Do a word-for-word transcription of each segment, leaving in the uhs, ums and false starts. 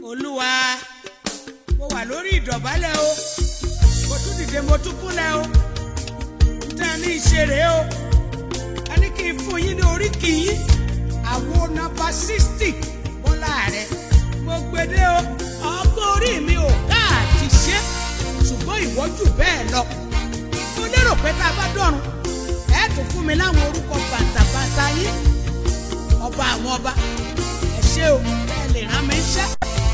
Olúwa mo wà lórí ìdọ̀bálẹ̀ o mo tún dìde mo tún kúnlẹ̀ o níta ní ìṣeré o a ní kí n fún yín ní oríkì yín àwo nọ́mbà sixty Bọ́lá rẹ̀ mo gbede o ọgbọ́n orí mi ò káàtì ṣe ṣùgbọ́n ìwọ jù bẹ́ẹ̀ lọ mo lérò pé tá a bá dọ̀run ẹ tún fún mi láwọn orúkọ bàtàbàtà yín ọba àwọn ọba ẹ ṣé o ẹ lè rán mi ṣẹ́.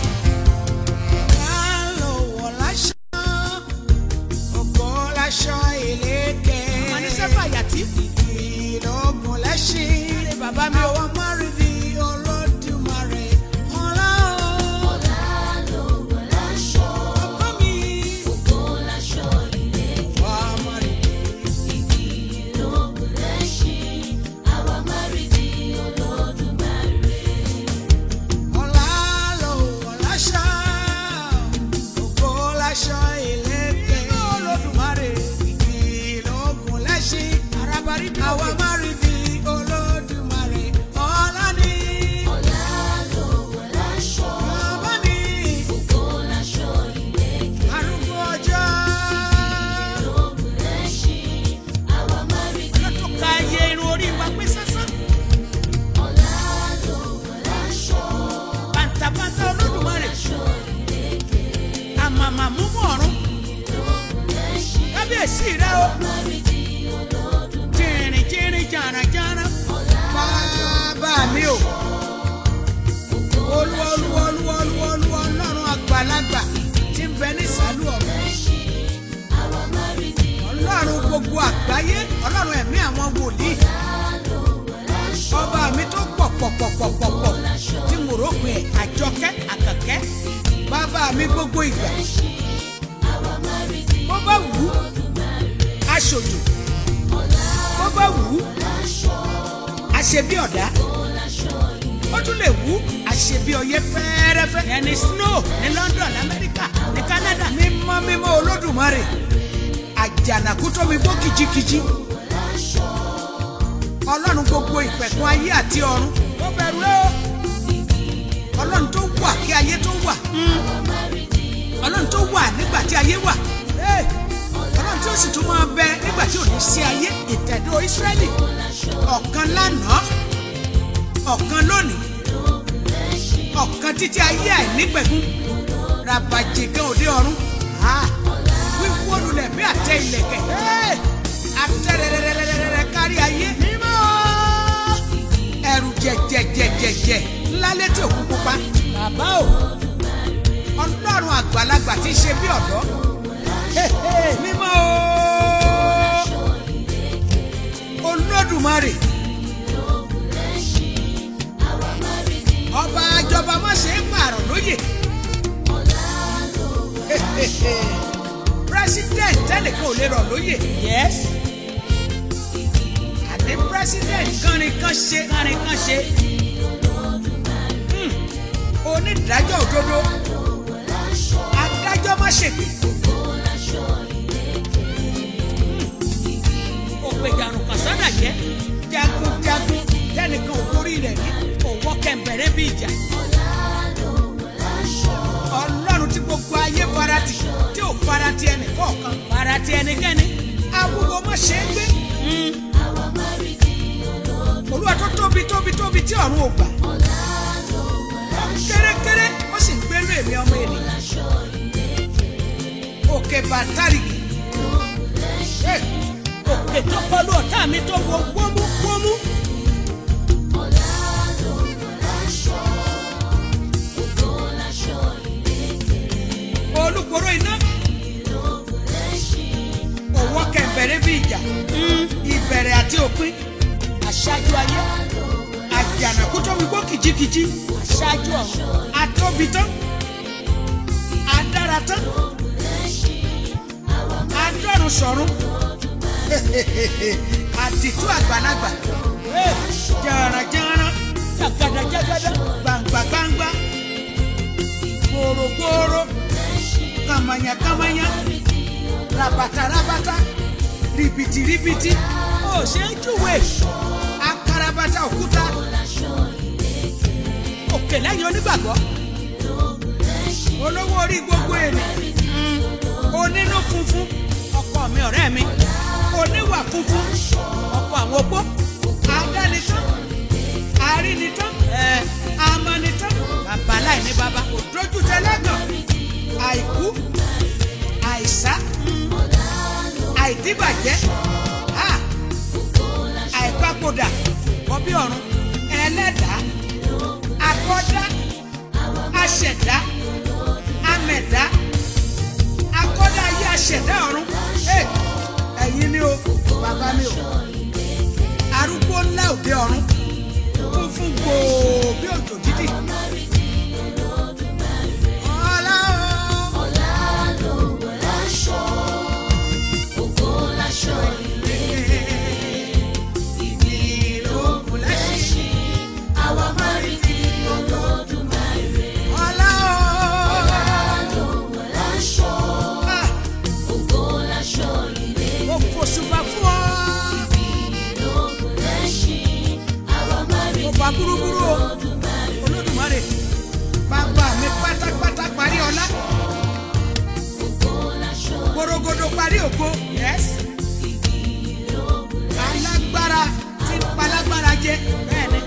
Aṣọ ìlẹ̀kẹ̀. Àwọn oníṣẹ́ fàyàtì. Ìlọ́gùn lẹ́ṣin. Bàbá mi ò wọ́n márìndì Olódùmarè. Ọlá o. Ọlá ló wọ̀ láṣọ. Bàbá mi. Ògo láṣọ ìlẹ̀kẹ̀. Wà á márìndì. Ìlọ́gùn lẹ́ṣin. Àwa márìndì Olódùmarè. Ọlá ló wọ̀ láṣọ. Ògo láṣọ ìlẹ̀kẹ̀. Olódùmarè. Ìlọ́gùn lẹ́ṣin. Arabari àwa márìndì Olódùmarè. Ọlá ni. Ọlá ló wọ̀ láṣọ. Bàbá mi. Ògo láṣọ ìlẹ̀kẹ̀. Arúgbó ọjọ́. Ìlọ́gùn lẹ́ṣin. Àwa márìndì. Lọ́tún ka iye irun orí wa pé sásán. Ọlá ló wọ̀ láṣọ. Bàǹtàbàǹtà Olódùmarè. Láṣọ ìlẹ̀kẹ̀. Àmàmà mú mọ́ ọ̀run. Ìlọ́gùn lẹ́ṣin. Kábíyèsí rẹ o. Márìndì Olódùmarè. Jìnrìn jìnrìn jàràjàrà. Bàbá mi o. Olúwa olúwa olúwa olúwa olúwa Ọlọ́run àgbàlagbà tí ń bẹ ní ìsàlù ọ̀run. Àwa márìndì. Ọlọ́run gbogbo àgbáyé. Ọlọ́run ẹ̀mí àwọn wòlíì. Ọba mi tó pọ̀ pọ̀ pọ̀ pọ̀ pọ̀ pọ̀ tí mo rò pé àjọkẹ́ àkàkẹ́. Bàbá mi gbogbo ìgbà. Àwa márìndì. Bó bá wù ú, aṣojú. Bó bá wù ú, aṣebí ọ̀dá. Ó tún lè wù ú, aṣebí ọyẹ́ fẹ́ẹ́rẹ́fẹ́. Ẹni snow ní London, Amẹ́ríkà, ní Canada. Mímọ́ mímọ́ Olódùmarè. Àjànàkú tó mi gbó kìjikìji. Ọlọ́run gbogbo ìpẹ̀kun ayé àti ọ̀run. Ó bẹ̀rù rẹ o. Ọlọ́run tó wà kí ayé tó wà. Ọlọ́run tó wà nígbà tí ayé wà. Hey! Ọlọ́run tí ó sì tún máa bẹ nígbà tí ò ní sí ayé. Ìtẹ̀dó Ísírẹ́lì. Ọ̀kan lánàá. Ọ̀kan lónìí. Ọ̀kan títí ayé àìnípẹ̀kun. Ràbàjìgàn òde ọ̀run. Wíwó lulẹ̀ bí àtẹ ìlẹ̀kẹ̀. Àtẹ̀rẹ̀rẹ̀rẹ̀rẹ̀ kárí ayé. Mímọ́. Ẹ̀rù jẹ̀jẹ̀jẹ̀jẹ̀jẹ̀ ńlá létí òkú pupa. Bàbá o. Ọlọ́run àgbàlagbà tí ń ṣe bí ọ̀dọ́. Mímọ́ o. Olódùmarè. Ọba àjọba má ṣe é pààrọ̀ lóyè. President tẹ́nìkan ò lè rọ̀ lóyè. Yes. Àní president kánrin kan ṣe kánrin kan ṣe. Hmm. Onídàájọ́ òdodo. Adájọ́ má ṣègbè. Òpèjàrùn kan sọ́dà jẹ́. Jagunjagun tẹ́nìkan ò torí rẹ̀ ní. Òwò kẹ̀mbẹ̀rẹ̀ bí ìjà. Ọlọ́run tí gbogbo ayé farati tí ò farati ẹnì kọ̀ọ̀kan farati ẹnikẹ́ni. Awúwo má ṣe é gbé. Olúwa tó tóbi tóbi tóbi tí ọ̀run ò gbà. Kérékéré ó sì ń gbérú èmi ọmọ ènìyàn. Òkè bàtàrìkì. Òkè tó kọlu ọ̀tá mi tó wo wómú wómú. Olúkòrò iná. Òwò kẹ̀mbẹ̀rẹ̀ bí ìjà. Ìbẹ̀rẹ̀ àti òpin. Aṣáájú ayé. Àjànàkú tó mi gbó kìjikìji. Aṣáájú ọ̀run. Atóbi tán. Adára tán. Adọ́run sọ̀run. Àdìtú àgbàlagbà. Jàràjàrà. Jàgàdàjàgàdà. Gbàǹgbàgbàǹgbà. Gbòrògbòrò. Kàmànyà kàmànyà. Rabata rabata. Ribiti ribiti. Ó ṣe é júwe. Akarabata òkúta. Òkè lẹ́yìn onígbàgbọ́. olówó orí gbogbo ènìyàn, onínú funfun ọkọ mi ọ̀rẹ́ mi, oníwà funfun ọkọ àwọn opó, adánitán, arínitán, amánitán, bàbá láì ní bàbá, òdójú tẹlẹ́gàn, àìkú, àìsá, àìdíbàjẹ́, àìpapòdà, ọbí ọ̀run, ẹlẹ́dàá, akọ́dá, aṣẹ̀dá, amẹ̀dá, akọ́dá ayé aṣẹ̀dá ọ̀run. Ẹ̀yin ni o, bàbá mi o, arúgbó ńlá òde ọ̀run, funfun gbòò bí òjò dídì. Ọlá o, ọlá ló wọ̀ láṣọ, ògo láṣọ ìlékè. Ìbí ló kù lẹ́ṣin, àwa máa rí di Olódùmarè. ọlá o, Ọlá ló wọ̀ láṣọ, ògo láṣọ ìlékè. mo fòṣùbà fún ọ. Ìbí ló kù lẹ́ṣin, àwa máa rí Mo di bá búrúbúrú o, Olódùmarè. Olódùmarè, bàbá mi pátápátá parí ọlá, Ògo láṣọ gbòrògbòdò parí ògo. Yes. Alágbára tí ń palágbára jẹ, bẹ́ẹ̀ni.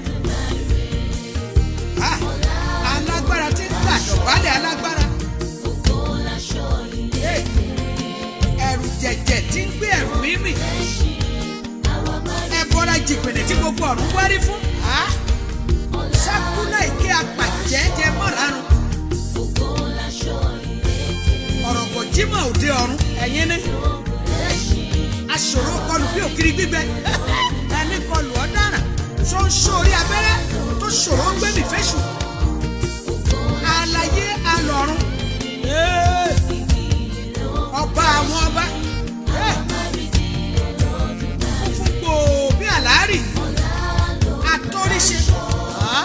Ah, alágbára tí ń gbàdọ̀bálẹ̀ alágbára. Hey, ẹ̀rù jẹ̀jẹ̀ tí ń gbé ẹ̀rù mímì. Ẹ̀bọra jìpìnì tí gbogbo ọ̀run wárí fún. Ah, sákúnà ìké apàjẹ́ jẹ mọ́ràrún. Ọ̀rọ̀ kò jímọ̀ òde ọ̀run, ẹ̀yin ni. Aṣòro kọlù bí òkiri gbígbẹ. Ẹni kọlù ọ̀daràn tó ń sórí abẹ́rẹ́ tó ṣòro ń gbé mi fẹ́ṣù. Àlàyé alọ̀run. Ee, ọba àwọn ọba. Ee, funfun gbòò bí àlárì. Atóríṣe. Ah,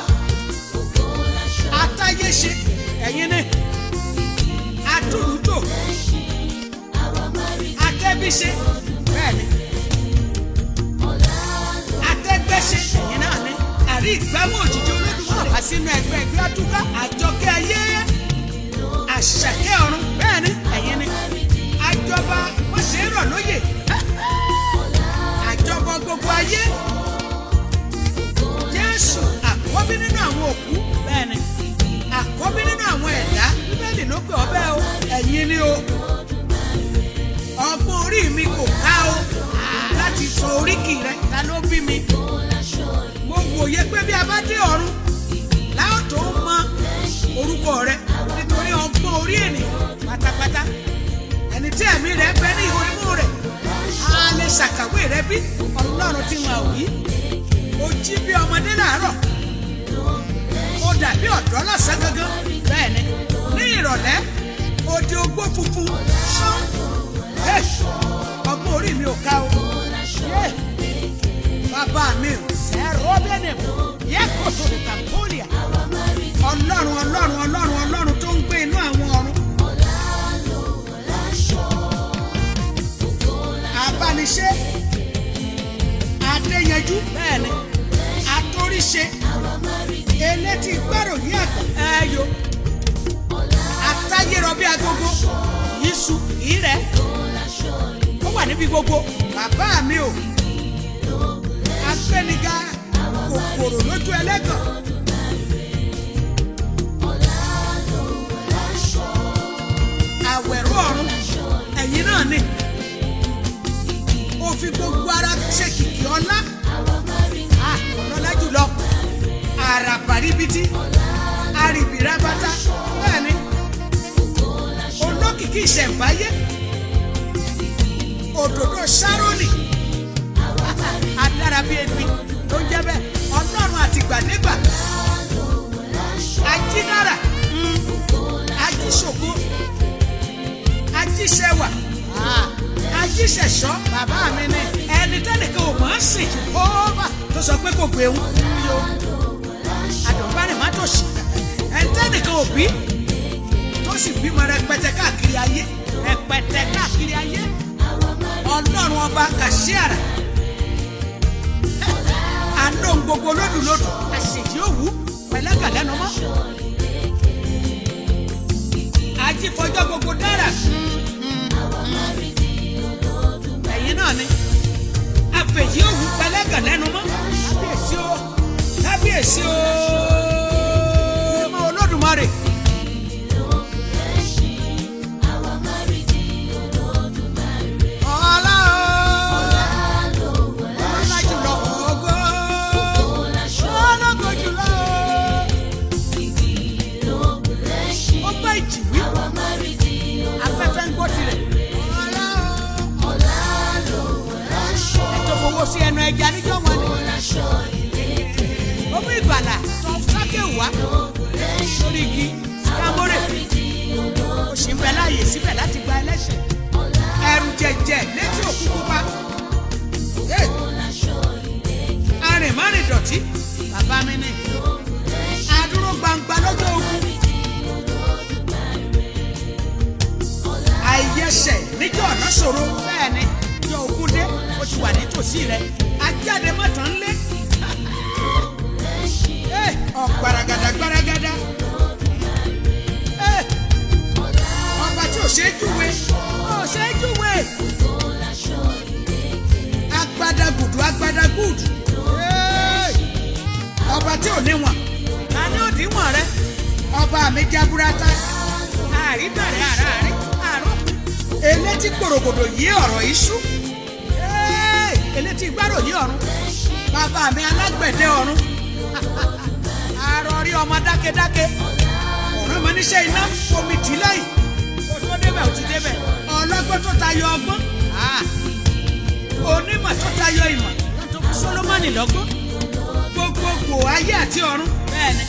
atáyéṣe. Ẹ̀yin ni. Atúrútò. Atẹ́bíṣe. Bẹ́ẹ̀ni. Atẹ́gbẹ́ṣe. Ẹ̀yin náà ni. Àrí ìgbámú òjijì Olódùmarè wá sínú ẹgbẹ́ ẹgbẹ́ àtúkà. Àjọkẹ́ ayé. Àṣàkẹ́ ọ̀run. Bẹ́ẹ̀ni. Ẹ̀yin ni. Àjọba wọ́n ṣe é rọ̀ lóyè. Àjọba gbogbo ayé. Jésù àkọ́bí nínú àwọn òkú. Bẹ́ẹ̀ni. Àkọ́bí nínú àwọn ẹ̀dá. Bíbélì ló pè ọ́ bẹ́ẹ̀ o. Ẹ̀yin ni o. Ọgbọ́n orí mi kò ká o láti sọ oríkì rẹ. Ta ló bí mi? Mo wòye pé bí a bá dé ọ̀run láò tó mọ orúkọ rẹ nítorí ọgbọ́n orí ènìyàn pátápátá. Ẹni tí ẹ̀mí rẹ bẹ ní ihò imú rẹ̀ á lè ṣàkàwé rẹ bí Ọlọ́run tí wọn ò wí. O jí bí ọmọdé láàárọ̀, o dàbí ọ̀dọ́ lọ́sàn gangan. Bẹ́ẹ̀ni, ní ìrọ̀lẹ́ òde ogbó funfun ṣán. Ọgbọ́n orí mi ò ká o. Bàbá mi ò sẹ́rọ̀ bẹ́ẹ̀ni yẹ kó tó lè tàbólìà. Ọlọ́run ọlọ́run ọlọ́run ọlọ́run tó ń gbé inú àwọn ọ̀run. Abániṣe, adéyanjú, bẹ́ẹ̀ni, atóríṣe, elétí gbàròyìn àgbà, ẹyọ, atáyérọ bí agogo, yíṣu, ìrẹ́, ó wà níbi gbogbo. Bàbá mi ò, agbẹ́niga, kòkòrò lójú ẹlẹ́gàn. Àwẹ̀rọ ọ̀run, ẹ̀yin náà ni. Ó fi gbogbo ara ṣe kìkì ọlá. Ah, ọlọ́lá jùlọ. Àràbàríbitì, àrìbìrábátá, bẹ́ẹ̀ni. Olókìkí ìṣẹ̀ǹbáyé. Òdòdó Ṣárónì. Adára bíi ebi ló ń jẹ́ bẹ́ẹ̀. Ọlọ́run àtìgbàdégbà. Ajínára. Ajíṣògo. Ajíṣẹwà. Ajíṣẹ̀ṣọ́. Bàbá mi ni ẹni tẹ́nìkan ò mọ̀ ọ́n sìn. Ó bà tó sọ pé kò gbé wọn. Àdùnbárìn má tòṣì. Ẹni tẹ́nìkan ò bí tó sì bímọ rẹpẹtẹ káàkiri ayé. Rẹpẹtẹ káàkiri ayé. Ọlọ́run ọba Kàṣíàrà. Àná gbogbo lódùlódù. Àṣèjì òwú pẹ̀lẹ́gà lẹ́nu mọ́. bàbá mi ni adúró gbangba lọ́jọ́ ogun àìyẹsẹ̀ níjọ́ ọ̀nà ṣòro bẹ́ẹ̀ ni ìjọ ogun dé ó ti wà nítòsí rẹ̀ ajáde mọ́tàn lé ọ̀gbaragada gbaragada ọba tí ò ṣe é júwe ò ṣe é júwe agbadagudu agbadagudu ọba tí ò níwọ̀n ta ni ó díwọ̀n rẹ ọba mi jaburata àríbẹ̀rẹ̀ àràárí àròkù elétí gbòrògbòdò yí ọ̀rọ̀ iṣu elétí gbárò yí ọ̀run bàbá mi alágbẹ̀dẹ ọ̀run àròrí ọmọ dákẹ́dákẹ́ ọ̀rọ̀ mọ níṣẹ́ iná omi tì lẹ́yìn kó tó débẹ̀ ò ti débẹ̀ ọlọ́gbọ́n tó tayọ ọgbọ́n onímọ̀ tó tayọ ìmọ̀ tó fi Sólómọ́nì lọ́gbọ́n gbogbogbò ayé àti ọ̀run bẹ́ẹ̀ ni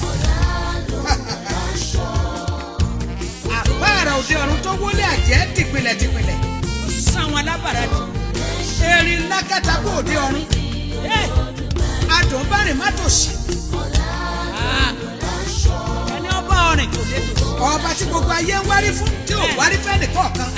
àpáàrà òde ọ̀run tó wọlé àjẹ́ tìpìlẹ̀ tìpìlẹ̀ ó sáwọn alábàárà jù erin lákàtàkù òde ọ̀run adùn bárìn má tòṣì ẹni ọba ọrìn kò lè tòṣì ọba tí gbogbo ayé ń wárí fún tí ò wárí fẹ́ nìkọ̀ọ̀kan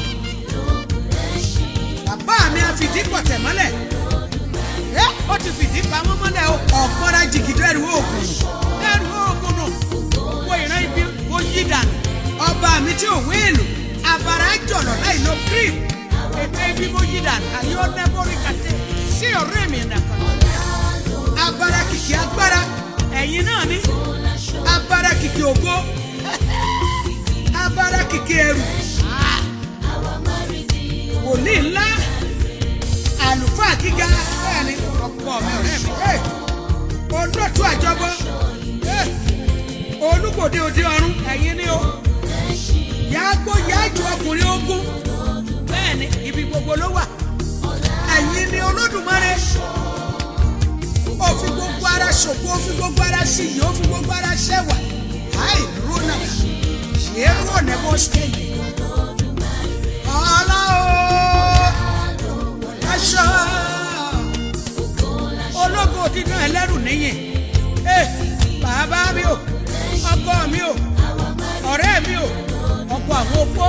bàbá mi á fìdí pọ̀tẹ̀ mọ́lẹ̀ ó ti fìdí pamọ́ mọ́lẹ̀ ọ̀gbọ́nra jìgìdọ́ ẹ̀rù oògùn ẹ̀rù oògùn nù wo ìran ibi wo yí dànù ọba mi tí ò wéèlù abara jọ̀lọ̀ láì lo cream ètò ibi mo yí dànù àyè ọ̀nẹ́bọ̀rì kàtẹ́ sí ọ̀rẹ́ mi nàkàn abara kìkì agbára ẹ̀yin náà ní abara kìkì ògo abara kìkì ẹrù wòlíì ńlá àlùfáà gíga bẹ́ẹ̀ ni ọkọ mi ọ̀rẹ́ mi olóòtú àjọbọ olúgbòde òde ọ̀run ẹ̀yin ni o yàgbó yájú ọkùnrin ogun bẹ́ẹ̀ ni ibi gbogbo ló wà ẹ̀yin ni Olódùmarè ó fi gbogbo ara ṣògo ó fi gbogbo ara ṣìyí ó fi gbogbo ara ṣẹwà láì rónà ṣe é rónà bó ṣe yẹ ọlá o aṣọ ológo dídán ẹlẹ́rù níyìn bàbá mi o ọkọ mi o ọ̀rẹ́ mi o ọkọ àwọn opó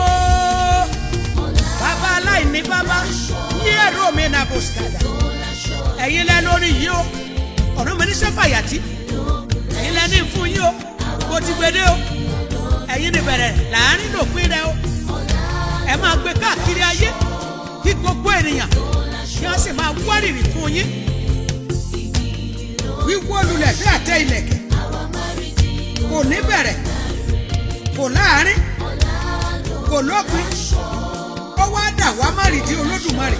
bàbá aláìní bàbá yí ẹ̀rọ mi nà bòsíkàdà ẹ̀yin lẹ́nu orí yìí o ọ̀rọ̀ mi ní sẹ́fàyàtì ẹ̀yin lẹ́nu ìfún yìí o bó ti gbede o ẹ̀yin ní bẹ̀rẹ̀ láàrin lòpin rẹ o ẹ máa gbé káàkiri ayé kí gbogbo ènìyàn kí wọ́n sì máa wárìrì fún yín wíwó lulẹ̀ bí àtẹ ìlẹ̀kẹ̀ kò ní bẹ̀rẹ̀ kò láàrin kò lópin ó wá dà wá má rìdí Olódùmarè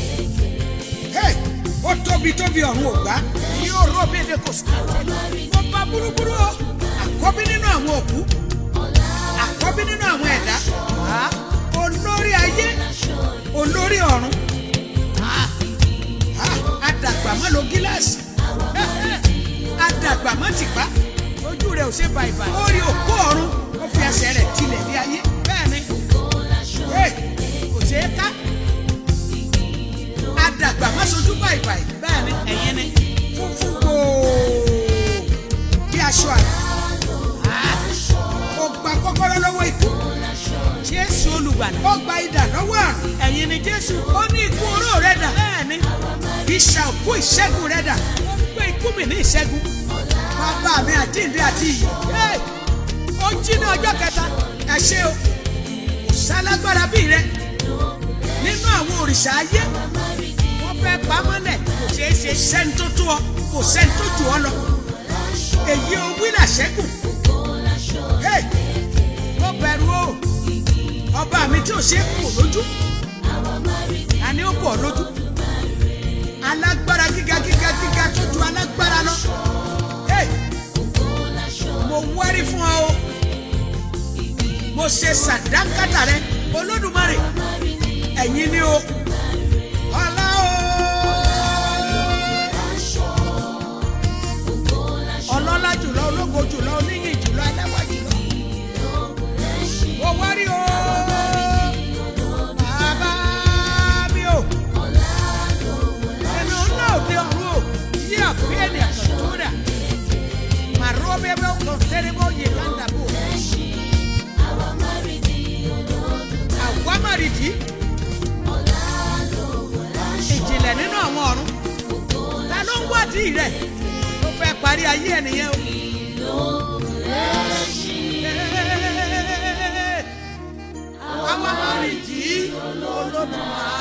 ó tóbi tóbi ọ̀run ògbá ní òró bèdè kò sí mo bá búrúburú o àkọ́bí nínú àwọn òkú àkọ́bí nínú àwọn ẹ̀dá olórí ayé olórí ọ̀run adàgbà mọ́ lo gíláàsì adàgbà mọ́ tìpá ojú rẹ̀ ò ṣe bàìbàì ó rí òkú ọ̀run ó fi ẹsẹ̀ rẹ̀ tilẹ̀ ní ayé bẹ́ẹ̀ ni kò ṣe é ká adàgbà mọ́ sojú bàìbàì bẹ́ẹ̀ ni ẹ̀yin ni funfun gbòò bí aṣọ àná ó gba kọ́kọ́rọ́ lọ́wọ́ ikú Jésù olùgbàlà ó gba idà lọ́wọ́ àrùn ẹ̀yin ni Jésù ó ní ikú oró rẹ̀ dà bẹ́ẹ̀ ni ìṣà òkú ìṣẹ́gun rẹ̀ dà ó gbé ikú mi ní ìṣẹ́gun bàbá mi àjíǹde àti ìyè ó jí ní ọjọ́ kẹta ẹ ṣé o kò sálágbára bí rẹ nínú àwọn òrìṣà ayé wọ́n fẹ́ pamọ́lẹ̀ kò ṣeé ṣe sẹ́ni tó tó ọ kò sẹ́ni tó jù ọ lọ èyí o wí làṣẹ́kù ó bẹ̀rù o ọba mi tí ò ṣe é kò lójú àní ó kò lójú alágbára gíga gíga gíga tó ju alágbára lọ mo wárí fún ọ o mo ṣe sàdánkátà rẹ Olódùmarè ẹ̀yin ni o ọlá o ọlọ́lá jùlọ ológo jùlọ oníyìn jùlọ ẹlẹ́wà jùlọ mo wárí o bàbá mi o ẹnu náà òde ọ̀run o yí àpé ẹni àtọ̀tún rà kan sẹ́rẹ́bọ̀ yẹ láńdàbò. Àwa máa rí di Olódùmarè. Àwa máa rí di. Ọlá lógo láṣọ. Ìjìnlẹ̀ nínú àwọn ọ̀run. Ta ló ń wádìí rẹ̀? Ó fẹ́ parí ayé ẹnìyẹn o. Lógo lẹ́ṣin. Àwa máa rí di Olódùmarè.